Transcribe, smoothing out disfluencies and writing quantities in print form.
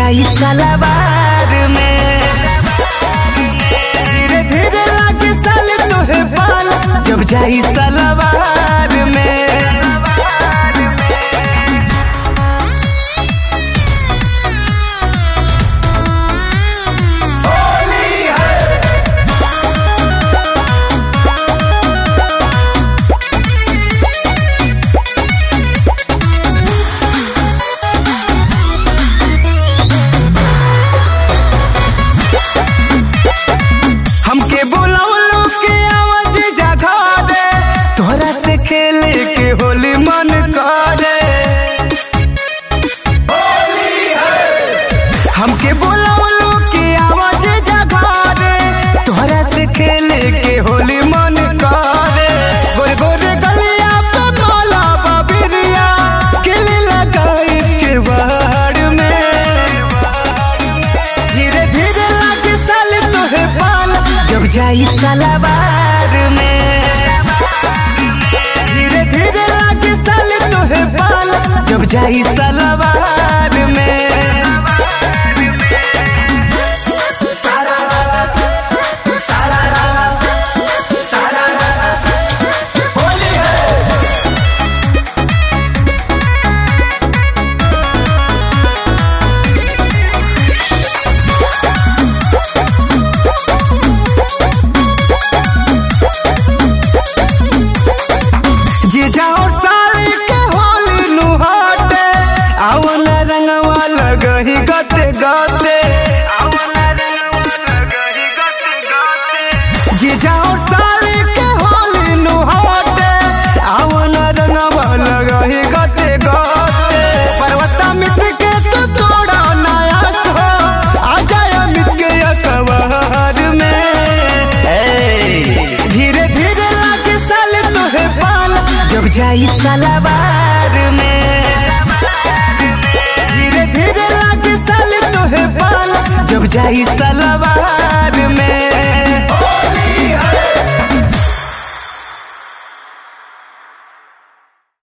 जाई सलवार में। धीरे धीरे लागे साल तोहे पाल जब जाई सलवार में। हमके बुलावलो के आवाज जगा दे, तोहरा से खेले के होली मन करे। हमके बुलावलो के आवाज जगा दे, तोहरा से खेले के होली मन करे। गोरे गोरे गलिया पे माला बाबिरिया केले लगाई के बाहर में। धीरे धीरे लागे साल तोहे पाल जब जाई सलवार में। धीरे धीरे लागे साल तोहे पाल जब जाई सलवार में। जाओ साल के होली नुहाटे, आवन रंगवा लगही गते गते। जी जाओ साल के होली नुहाटे, आवन रंगवा लगही गते गते। पर्वता मित्र के तो तोड़ा नयास हो, आ जाए अमित के अखबार में। धीरे धीरे लागे साल तोहे पाल जब जाई सलवार में। धीरे धीरे लागे साल तोहे पाल जब जाई सलवार